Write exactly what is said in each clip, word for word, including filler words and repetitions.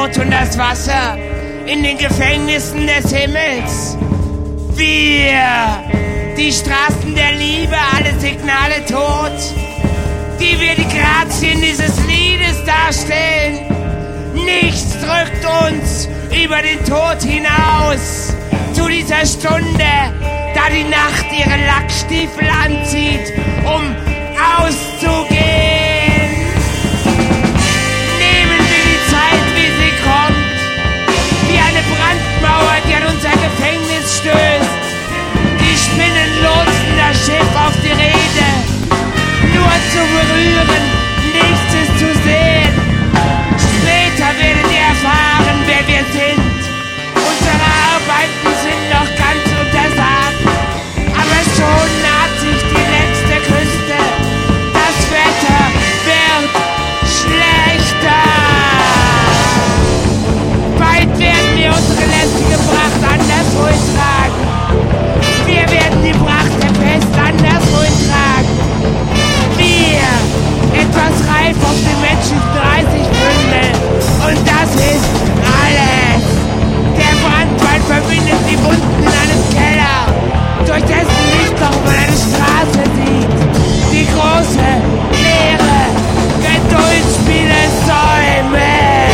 Tod und das Wasser in den Gefängnissen des Himmels. Wir, die Straßen der Liebe, alle Signale tot, die wir die Grazien dieses Liedes darstellen. Nichts drückt uns über den Tod hinaus zu dieser Stunde, da die Nacht ihre Lackstiefel anzieht, um auszugehen. Nehmen wir die Zeit, wie sie kommt, wie eine Brandmauer, die an unser Gefängnis stößt. Die Spinnen lotsen das Schiff auf die Reede, nur zu berühren, nichts ist zu sehen. Später werdet ihr erfahren, wer wir sind. Unsere Arbeiten sind noch ganz untersagt, aber schon naht sich die letzte Küste. Das Wetter wird schlechter. Bald werden wir unsere lästige Pracht anderswo tragen. Wir werden die Pracht der Pest anderswo tragen. Wir, etwas reif auf den Menschen dreißig Pfünde. Und das ist alles. Der Brandwald verbindet die Wunden in einem Keller, durch dessen Licht noch mal eine Straße sieht. Die große, leere Geduldsspiele säumen.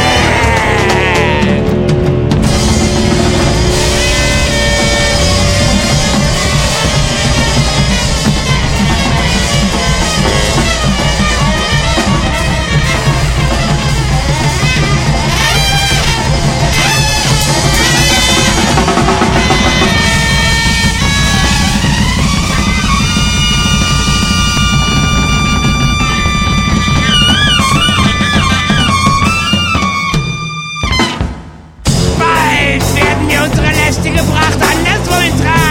Unsere lästige Pracht anderswo tragen.